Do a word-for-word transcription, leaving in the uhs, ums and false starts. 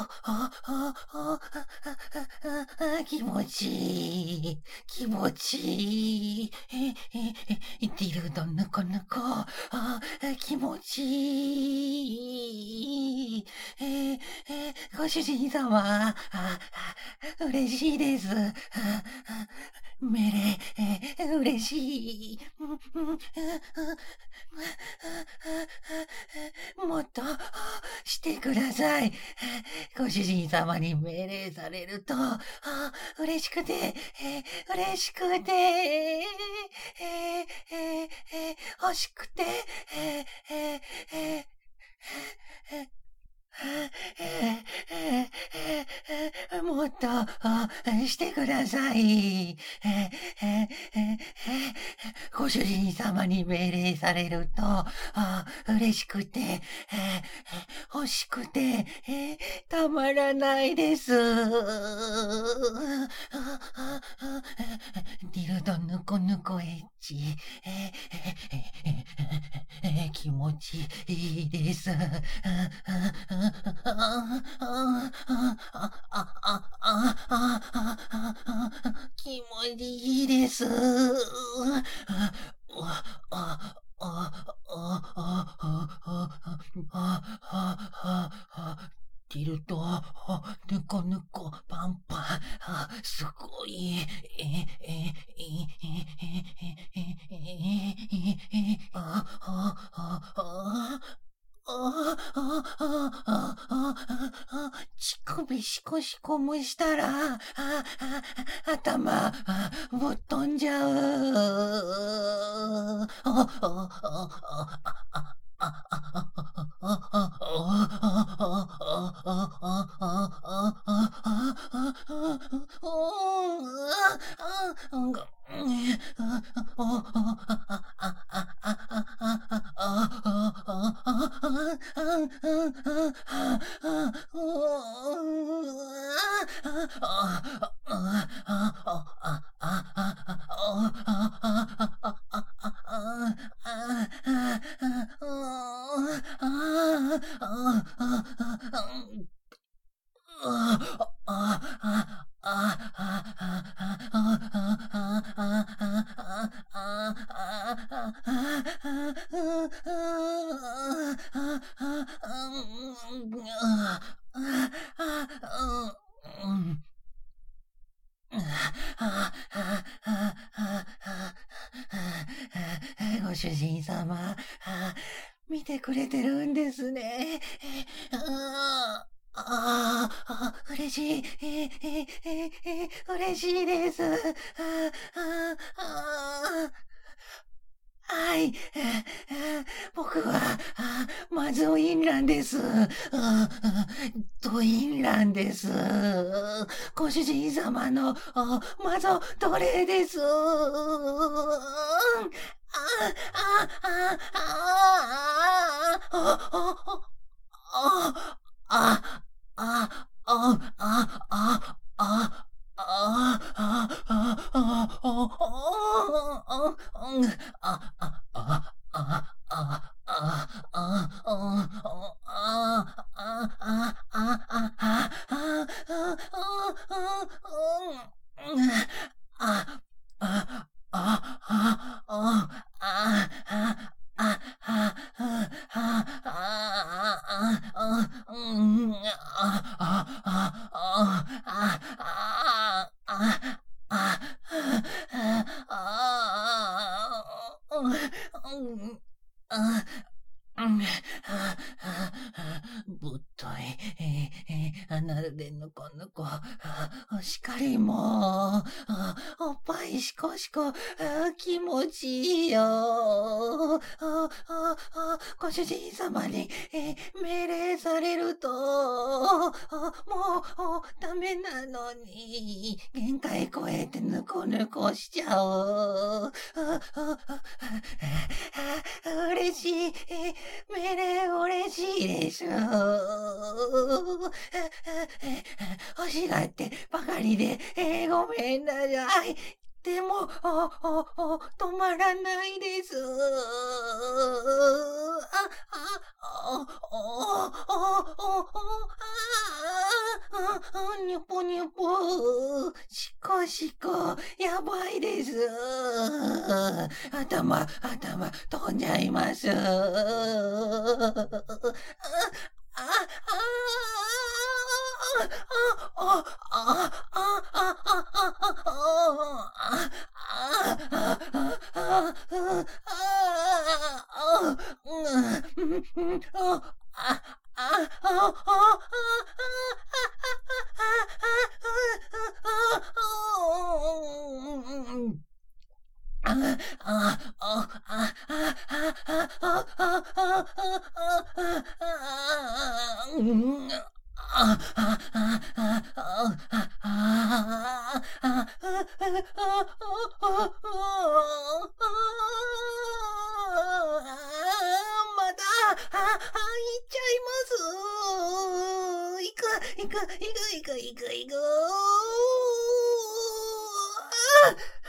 あ、あ、あ、あ、あ、あ、あ、気持ちいい。気持ちいい。え、え、え、ディルドンぬこぬこ。あ、気持ちいい。え、え、ご主人様。あ、あ、嬉しいです。あ、あ、命令、え、嬉しい。うんうんもっとしてください。ご主人様に命令されると、あ嬉しくて、えー嬉しくて、えーえーえーえー欲しくて、えーえーえーえーもっとあしてください。ええええご主人様に命令されると、あ嬉しくて、え欲しくて、えたまらないです。ディルドぬこぬこエッチ。ええ気持ちいいです。気持ちいいです。ティルト、ぬこぬこ、パンパン、あすごい。え、え、え、え、え、あ、あ、あ、あ、ああ、ああ、ああ、乳首シコシコ蒸したら、ああ、頭、あぶっ飛んじゃう。ああ、ああ、ご主人様、見てくれてるんですね。あああ、嬉しい。ええええ嬉しいです。あああはい。僕は、マゾインランです。ドインランです。ご主人様のマゾ奴隷です。ああ、ああ、ああ、ああ、あ、あ、あ、あ、あ、あ、ああ、あ、あ、あ、あ、あ、あ、あ、あ、あ、ぶっとい、えー、なるでぬこぬこ、しかりもう、おっぱいしこしこ、気持ちいいよ。ご主人様に、えー、命令されると、もうダメなのに、限界超えてぬこぬこしちゃう。嬉しい。命令嬉しいです。欲しがってばかりで、えーごめんなさい。 でも、あ、あ、あ、止まらないです。あ、あ、あ、あ、あ、あ、あ、あ、にゅぽにゅぽ、しこしこ、やばいです。頭、頭、飛んじゃいます。あ、あ、あ、あ、あ、あ、まだ、あ、あ、行っちゃいます。行く、行く、行く、行く、行く、行く。あ